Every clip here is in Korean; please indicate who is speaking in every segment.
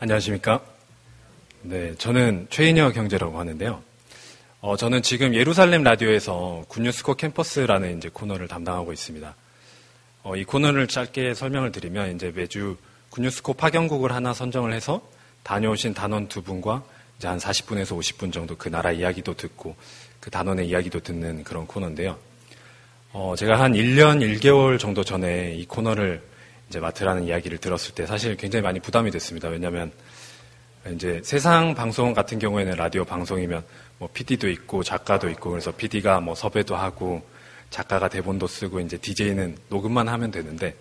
Speaker 1: 안녕하십니까? 네, 저는 최인여 경제라고 하는데요. 저는 지금 예루살렘 라디오에서 굿뉴스코 캠퍼스라는 이제 코너를 담당하고 있습니다. 이 코너를 짧게 설명을 드리면 이제 매주 굿뉴스코 파견국을 하나 선정을 해서 다녀오신 단원 두 분과 이제 한 40분에서 50분 정도 그 나라 이야기도 듣고 그 단원의 이야기도 듣는 그런 코너인데요. 제가 한 1년 1개월 정도 전에 이 코너를 이제 맡으라는 이야기를 들었을 때 사실 굉장히 많이 부담이 됐습니다. 왜냐하면 이제 세상 방송 같은 경우에는 라디오 방송이면 뭐 PD도 있고 작가도 있고 그래서 PD가 뭐 섭외도 하고 작가가 대본도 쓰고 이제 DJ는 녹음만 하면 되는데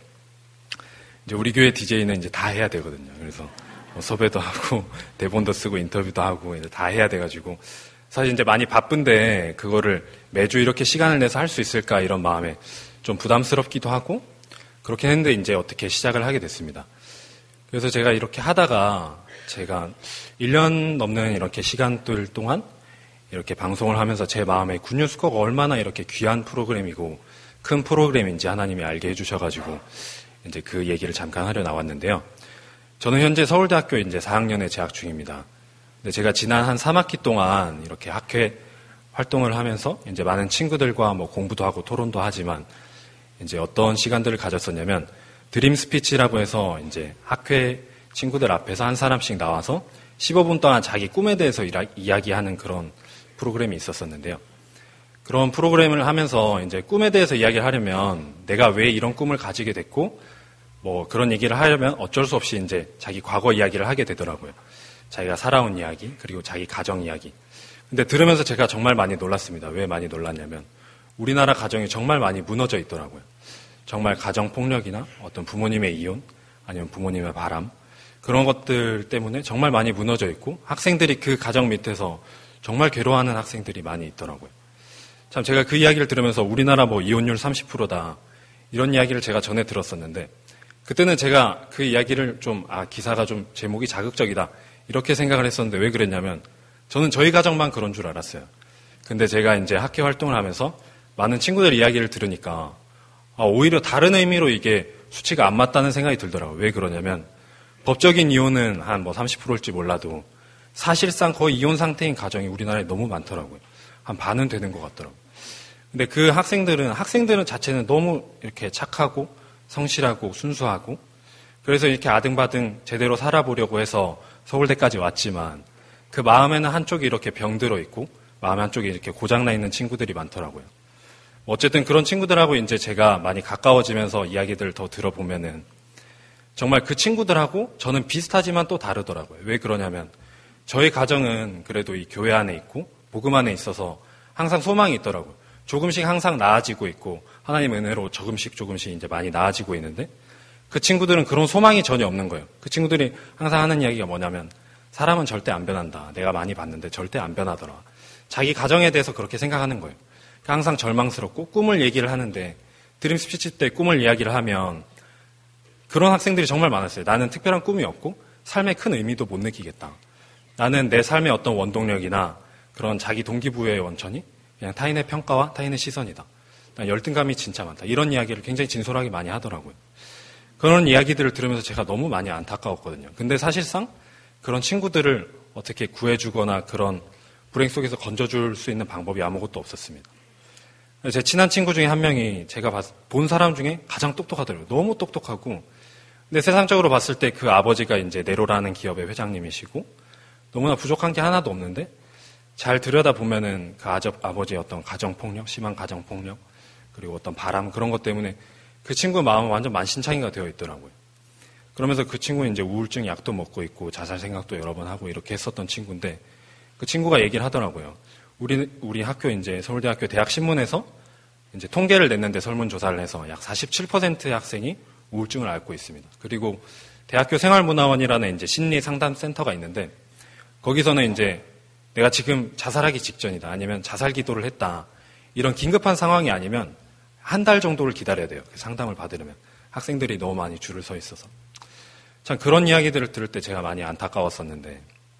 Speaker 1: 이제 우리 교회 DJ는 이제 다 해야 되거든요. 그래서 뭐 섭외도 하고 대본도 쓰고 인터뷰도 하고 이제 다 해야 돼가지고 사실 이제 많이 바쁜데 그거를 매주 이렇게 시간을 내서 할 수 있을까 이런 마음에 좀 부담스럽기도 하고 그렇게 했는데 이제 어떻게 시작을 하게 됐습니다. 그래서 제가 이렇게 하다가 제가 1년 넘는 이렇게 시간들 동안 이렇게 방송을 하면서 제 마음에 굿뉴스코가 얼마나 이렇게 귀한 프로그램이고 큰 프로그램인지 하나님이 알게 해주셔가지고 이제 그 얘기를 잠깐 하려 나왔는데요. 저는 현재 서울대학교 이제 4학년에 재학 중입니다. 근데 제가 지난 한 3학기 동안 이렇게 학회 활동을 하면서 이제 많은 친구들과 뭐 공부도 하고 토론도 하지만 이제 어떤 시간들을 가졌었냐면 드림 스피치라고 해서 이제 학회 친구들 앞에서 한 사람씩 나와서 15분 동안 자기 꿈에 대해서 이야기하는 그런 프로그램이 있었었는데요. 그런 프로그램을 하면서 이제 꿈에 대해서 이야기를 하려면 내가 왜 이런 꿈을 가지게 됐고 뭐 그런 얘기를 하려면 어쩔 수 없이 이제 자기 과거 이야기를 하게 되더라고요. 자기가 살아온 이야기 그리고 자기 가정 이야기. 근데 들으면서 제가 정말 많이 놀랐습니다. 왜 많이 놀랐냐면 우리나라 가정이 정말 많이 무너져 있더라고요. 정말 가정폭력이나 어떤 부모님의 이혼 아니면 부모님의 바람 그런 것들 때문에 정말 많이 무너져 있고 학생들이 그 가정 밑에서 정말 괴로워하는 학생들이 많이 있더라고요. 참 제가 그 이야기를 들으면서 우리나라 뭐 이혼율 30%다 이런 이야기를 제가 전에 들었었는데 그때는 제가 그 이야기를 좀 기사가 좀 제목이 자극적이다 이렇게 생각을 했었는데 왜 그랬냐면 저는 저희 가정만 그런 줄 알았어요. 근데 제가 이제 학회 활동을 하면서 많은 친구들 이야기를 들으니까 오히려 다른 의미로 이게 수치가 안 맞다는 생각이 들더라고요. 왜 그러냐면 법적인 이혼은 한 뭐 30%일지 몰라도 사실상 거의 이혼 상태인 가정이 우리나라에 너무 많더라고요. 한 반은 되는 것 같더라고요. 근데 그 학생들은 자체는 너무 이렇게 착하고 성실하고 순수하고 그래서 이렇게 아등바등 제대로 살아보려고 해서 서울대까지 왔지만 그 마음에는 한쪽이 이렇게 병들어 있고 마음 한쪽이 이렇게 고장나 있는 친구들이 많더라고요. 어쨌든 그런 친구들하고 이제 제가 많이 가까워지면서 이야기들을 더 들어보면은 정말 그 친구들하고 저는 비슷하지만 또 다르더라고요. 왜 그러냐면 저희 가정은 그래도 이 교회 안에 있고 복음 안에 있어서 항상 소망이 있더라고요. 조금씩 항상 나아지고 있고 하나님 은혜로 조금씩 이제 많이 나아지고 있는데 그 친구들은 그런 소망이 전혀 없는 거예요. 그 친구들이 항상 하는 이야기가 뭐냐면 사람은 절대 안 변한다. 내가 많이 봤는데 절대 안 변하더라. 자기 가정에 대해서 그렇게 생각하는 거예요. 항상 절망스럽고 꿈을 얘기를 하는데 드림 스피치 때 꿈을 이야기를 하면 그런 학생들이 정말 많았어요. 나는 특별한 꿈이 없고 삶의 큰 의미도 못 느끼겠다. 나는 내 삶의 어떤 원동력이나 그런 자기 동기부여의 원천이 그냥 타인의 평가와 타인의 시선이다. 난 열등감이 진짜 많다. 이런 이야기를 굉장히 진솔하게 많이 하더라고요. 그런 이야기들을 들으면서 제가 너무 많이 안타까웠거든요. 근데 사실상 그런 친구들을 어떻게 구해주거나 그런 불행 속에서 건져줄 수 있는 방법이 아무것도 없었습니다. 제 친한 친구 중에 한 명이 제가 본 사람 중에 가장 똑똑하더라고요. 너무 똑똑하고. 근데 세상적으로 봤을 때 그 아버지가 이제 네로라는 기업의 회장님이시고 너무나 부족한 게 하나도 없는데 잘 들여다보면은 그 아버지의 어떤 가정폭력, 심한 가정폭력, 그리고 어떤 바람 그런 것 때문에 그 친구 마음은 완전 만신창이가 되어 있더라고요. 그러면서 그 친구는 이제 우울증 약도 먹고 있고 자살 생각도 여러 번 하고 이렇게 했었던 친구인데 그 친구가 얘기를 하더라고요. 우리 학교 이제 서울대학교 대학신문에서 이제 통계를 냈는데 설문조사를 해서 약 47%의 학생이 우울증을 앓고 있습니다. 그리고 대학교 생활문화원이라는 이제 심리 상담 센터가 있는데 거기서는 이제 내가 지금 자살하기 직전이다 아니면 자살 기도를 했다 이런 긴급한 상황이 아니면 한 달 정도를 기다려야 돼요. 상담을 받으려면 학생들이 너무 많이 줄을 서 있어서 참 그런 이야기들을 들을 때 제가 많이 안타까웠었는데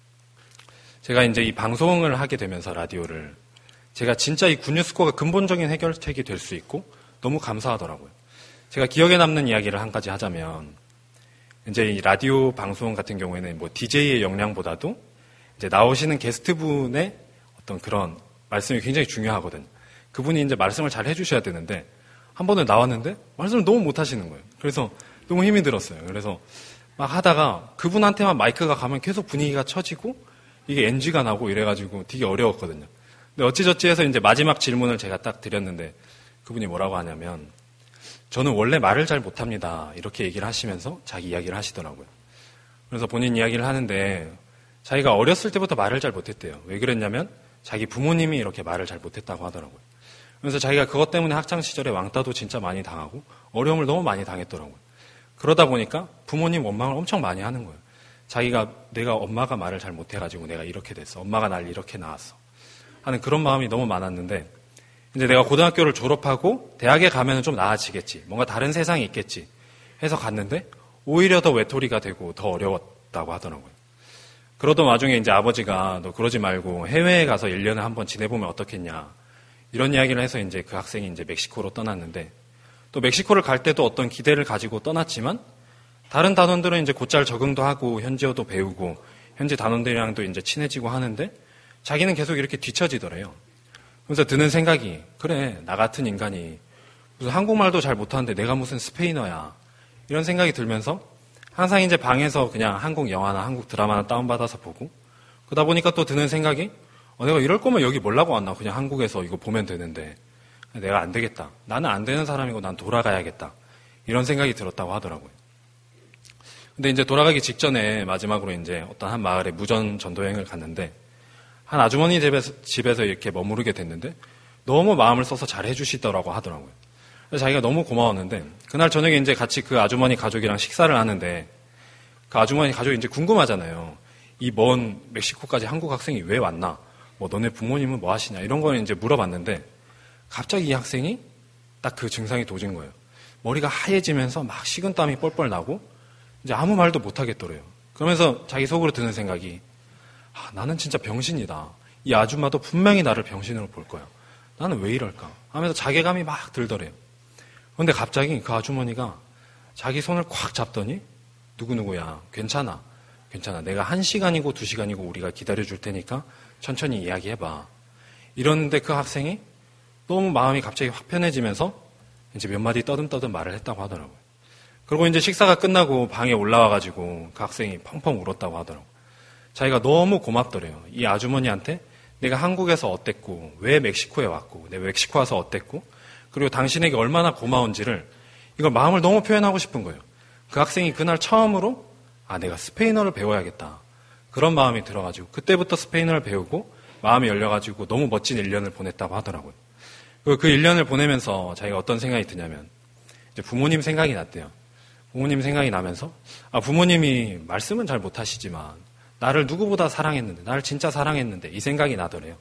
Speaker 1: 제가 이제 이 방송을 하게 되면서 라디오를 제가 진짜 이 굿뉴스코가 근본적인 해결책이 될 수 있고 너무 감사하더라고요. 제가 기억에 남는 이야기를 한 가지 하자면 이제 이 라디오 방송 같은 경우에는 뭐 DJ의 역량보다도 이제 나오시는 게스트분의 어떤 그런 말씀이 굉장히 중요하거든요. 그분이 이제 말씀을 잘 해주셔야 되는데 한 번은 나왔는데 말씀을 너무 못 하시는 거예요. 그래서 너무 힘이 들었어요. 그래서 막 하다가 그분한테만 마이크가 가면 계속 분위기가 처지고 이게 NG가 나고 이래가지고 되게 어려웠거든요. 근데 어찌저찌 해서 이제 마지막 질문을 제가 딱 드렸는데 그분이 뭐라고 하냐면 저는 원래 말을 잘 못합니다. 이렇게 얘기를 하시면서 자기 이야기를 하시더라고요. 그래서 본인 이야기를 하는데 자기가 어렸을 때부터 말을 잘 못했대요. 왜 그랬냐면 자기 부모님이 이렇게 말을 잘 못했다고 하더라고요. 그래서 자기가 그것 때문에 학창시절에 왕따도 진짜 많이 당하고 어려움을 너무 많이 당했더라고요. 그러다 보니까 부모님 원망을 엄청 많이 하는 거예요. 자기가 내가 엄마가 말을 잘 못해가지고 내가 이렇게 됐어. 엄마가 날 이렇게 낳았어. 하는 그런 마음이 너무 많았는데 이제 내가 고등학교를 졸업하고 대학에 가면 좀 나아지겠지. 뭔가 다른 세상이 있겠지. 해서 갔는데 오히려 더 외톨이가 되고 더 어려웠다고 하더라고요. 그러던 와중에 이제 아버지가 너 그러지 말고 해외에 가서 1년에 한 번 지내보면 어떻겠냐. 이런 이야기를 해서 이제 그 학생이 이제 멕시코로 떠났는데 또 멕시코를 갈 때도 어떤 기대를 가지고 떠났지만 다른 단원들은 이제 곧잘 적응도 하고 현지어도 배우고 현지 단원들이랑도 이제 친해지고 하는데 자기는 계속 이렇게 뒤처지더래요. 그래서 드는 생각이 그래 나 같은 인간이 무슨 한국말도 잘 못하는데 내가 무슨 스페인어야 이런 생각이 들면서 항상 이제 방에서 그냥 한국 영화나 한국 드라마나 다운받아서 보고 그러다 보니까 또 드는 생각이 내가 이럴 거면 여기 뭐라고 왔나 그냥 한국에서 이거 보면 되는데 내가 안 되겠다. 나는 안 되는 사람이고 난 돌아가야겠다. 이런 생각이 들었다고 하더라고요. 근데 이제 돌아가기 직전에 마지막으로 이제 어떤 한 마을에 무전 전도여행을 갔는데 한 아주머니 집에서 이렇게 머무르게 됐는데 너무 마음을 써서 잘 해주시더라고 하더라고요. 그래서 자기가 너무 고마웠는데 그날 저녁에 이제 같이 그 아주머니 가족이랑 식사를 하는데 그 아주머니 가족이 이제 궁금하잖아요. 이 먼 멕시코까지 한국 학생이 왜 왔나? 뭐 너네 부모님은 뭐 하시냐? 이런 걸 이제 물어봤는데 갑자기 이 학생이 딱 그 증상이 도진 거예요. 머리가 하얘지면서 막 식은땀이 뻘뻘 나고 이제 아무 말도 못 하겠더래요. 그러면서 자기 속으로 드는 생각이 나는 진짜 병신이다. 이 아줌마도 분명히 나를 병신으로 볼 거야. 나는 왜 이럴까? 하면서 자괴감이 막 들더래요. 그런데 갑자기 그 아주머니가 자기 손을 콱 잡더니 누구누구야 괜찮아. 내가 1시간이고 2시간이고 우리가 기다려줄 테니까 천천히 이야기해봐. 이러는데 그 학생이 너무 마음이 갑자기 확 편해지면서 이제 몇 마디 떠듬떠듬 말을 했다고 하더라고요. 그리고 이제 식사가 끝나고 방에 올라와가지고 그 학생이 펑펑 울었다고 하더라고요. 자기가 너무 고맙더래요. 이 아주머니한테 내가 한국에서 어땠고 왜 멕시코에 왔고 내가 멕시코 와서 어땠고 그리고 당신에게 얼마나 고마운지를 이걸 마음을 너무 표현하고 싶은 거예요. 그 학생이 그날 처음으로 내가 스페인어를 배워야겠다. 그런 마음이 들어가지고 그때부터 스페인어를 배우고 마음이 열려가지고 너무 멋진 1년을 보냈다고 하더라고요. 그 1년을 보내면서 자기가 어떤 생각이 드냐면 이제 부모님 생각이 났대요. 부모님 생각이 나면서 부모님이 말씀은 잘 못하시지만 나를 누구보다 사랑했는데 나를 진짜 사랑했는데 이 생각이 나더래요.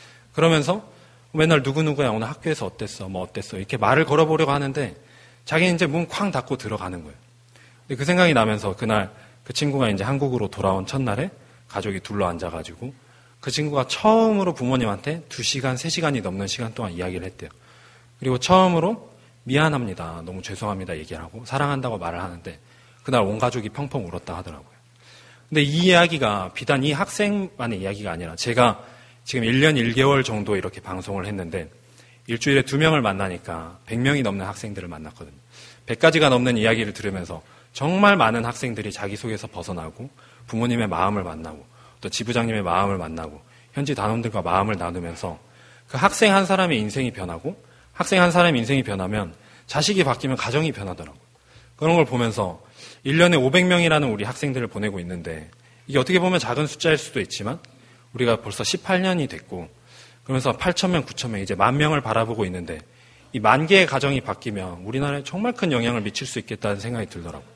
Speaker 1: 그러면서 맨날 누구누구야 오늘 학교에서 어땠어 뭐 어땠어 이렇게 말을 걸어보려고 하는데 자기는 이제 문 쾅 닫고 들어가는 거예요. 근데 그 생각이 나면서 그날 그 친구가 이제 한국으로 돌아온 첫날에 가족이 둘러 앉아가지고 그 친구가 처음으로 부모님한테 2시간, 3시간이 넘는 시간 동안 이야기를 했대요. 그리고 처음으로 미안합니다. 너무 죄송합니다. 얘기를 하고 사랑한다고 말을 하는데 그날 온 가족이 펑펑 울었다 하더라고요. 근데 이 이야기가 비단 이 학생만의 이야기가 아니라 제가 지금 1년 1개월 정도 이렇게 방송을 했는데 일주일에 2명을 만나니까 100명이 넘는 학생들을 만났거든요. 100가지가 넘는 이야기를 들으면서 정말 많은 학생들이 자기 속에서 벗어나고 부모님의 마음을 만나고 또 지부장님의 마음을 만나고 현지 단원들과 마음을 나누면서 그 학생 한 사람의 인생이 변하고 학생 한 사람의 인생이 변하면 자식이 바뀌면 가정이 변하더라고요. 그런 걸 보면서 1년에 500명이라는 우리 학생들을 보내고 있는데 이게 어떻게 보면 작은 숫자일 수도 있지만 우리가 벌써 18년이 됐고 그러면서 8,000명, 9,000명 이제 10,000명을 바라보고 있는데 이 10,000개의 가정이 바뀌면 우리나라에 정말 큰 영향을 미칠 수 있겠다는 생각이 들더라고요.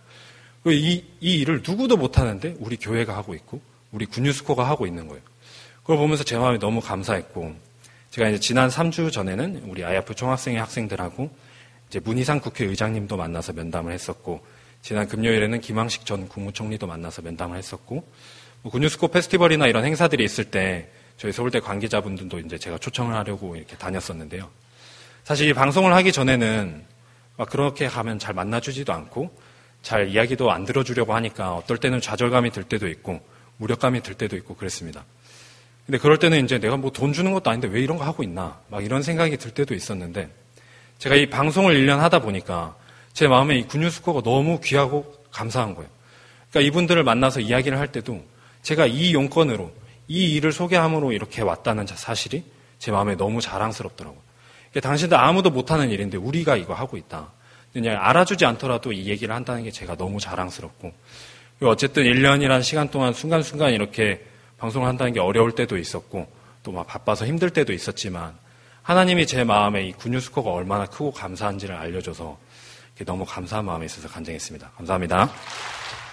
Speaker 1: 이 일을 누구도 못하는데 우리 교회가 하고 있고 우리 굿뉴스코가 하고 있는 거예요. 그걸 보면서 제 마음이 너무 감사했고 제가 이제 지난 3주 전에는 우리 IF 총학생회 학생들하고 이제 문희상 국회의장님도 만나서 면담을 했었고 지난 금요일에는 김황식 전 국무총리도 만나서 면담을 했었고 굿뉴스코 페스티벌이나 이런 행사들이 있을 때 저희 서울대 관계자분들도 이제 제가 초청을 하려고 이렇게 다녔었는데요. 사실 이 방송을 하기 전에는 막 그렇게 가면 잘 만나주지도 않고 잘 이야기도 안 들어주려고 하니까 어떨 때는 좌절감이 들 때도 있고 무력감이 들 때도 있고 그랬습니다. 근데 그럴 때는 이제 내가 뭐 돈 주는 것도 아닌데 왜 이런 거 하고 있나 막 이런 생각이 들 때도 있었는데 제가 이 방송을 1년 하다 보니까 제 마음에 이 굿뉴스코가 너무 귀하고 감사한 거예요. 그러니까 이분들을 만나서 이야기를 할 때도 제가 이 용건으로 이 일을 소개함으로 이렇게 왔다는 사실이 제 마음에 너무 자랑스럽더라고요. 그러니까 당신들 아무도 못하는 일인데 우리가 이거 하고 있다. 그냥 알아주지 않더라도 이 얘기를 한다는 게 제가 너무 자랑스럽고 어쨌든 1년이라는 시간 동안 순간순간 이렇게 방송을 한다는 게 어려울 때도 있었고 또 막 바빠서 힘들 때도 있었지만 하나님이 제 마음에 이 굿뉴스코가 얼마나 크고 감사한지를 알려줘서 너무 감사한 마음이 있어서 간증했습니다. 감사합니다.